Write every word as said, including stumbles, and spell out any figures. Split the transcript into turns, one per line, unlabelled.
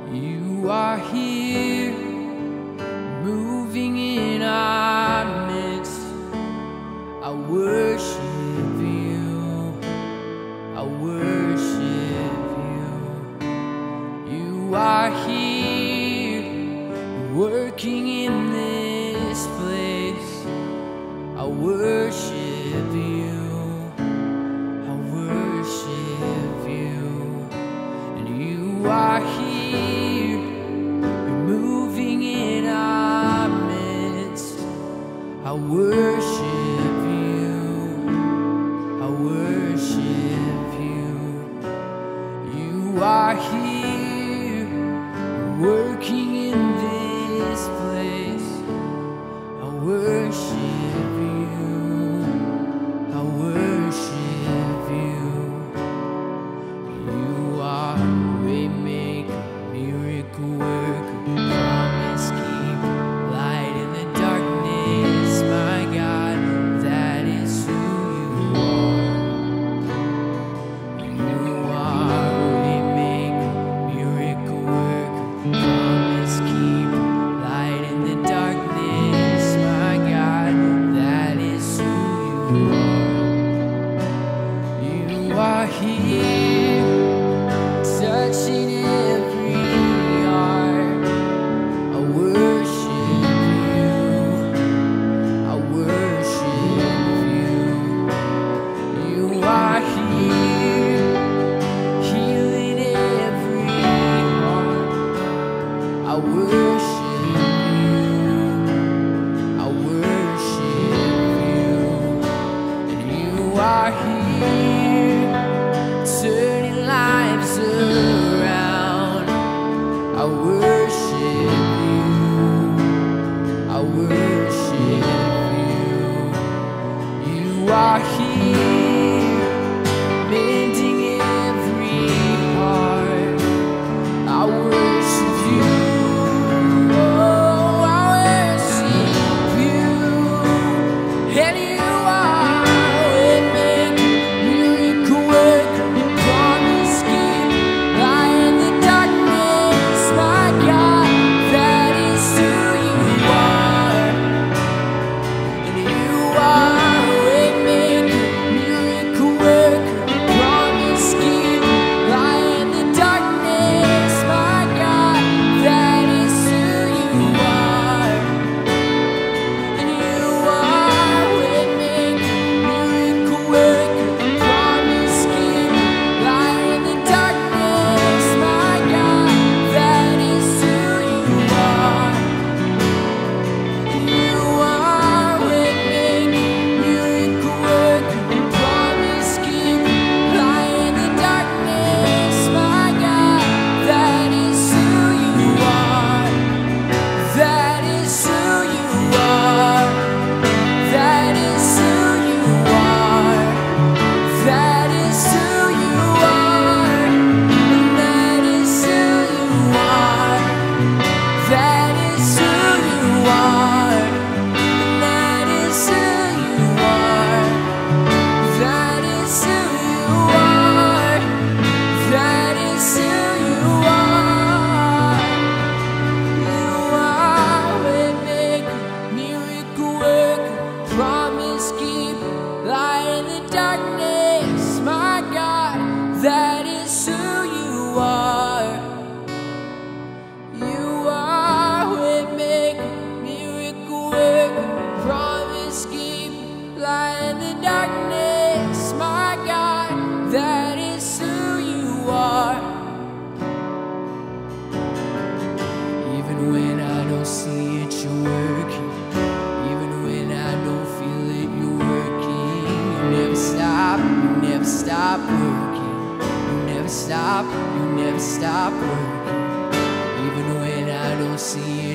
You are here, moving in our midst. I worship you, I worship you. You are here, working in this place. I worship you, I worship you. And you are here, moving in our midst. I worship you, I worship you. You are here, working in this place. I worship you, I worship you. You are waymaker, miracle worker, promise keeper, light in the darkness. My God, that is who you are. You are waymaker, miracle worker, promise keeper, light in the darkness. My God, that is who you are. You are here, touching every heart. I worship you, I worship you. You are here, healing every heart. I worship you, I worship you. And you are here, turning lives around. I worship you, I worship you. You are here, mending every heart. I worship you, oh, I worship you. And you are waymaker, miracle worker, promise keeper, light in the darkness. My God, that is who you are. And you are waymaker, miracle worker, promise keeper, light in the darkness. My God, that is who you are. And you are waymaker, miracle worker, promise keeper, light in the darkness. My God, that is who you are. You are waymaker, miracle worker, promise keeper, light in the darkness. My God, that is who you are. That is who you are. That is who you are. That is who you are. And that is who you are. That is who you are. And that is who you are. That is who you are. That is who you are. You are waymaker, miracle worker, promise keeper, light in the darkness. My God, that is who you are. You are waymaker, miracle worker, promise keeper, light in the darkness. My God, that is who you are. Even when I don't see it, you're working. Even when I don't feel it, you're working. You never stop, you never stop working. You never stop, you never stop working. Even when I don't see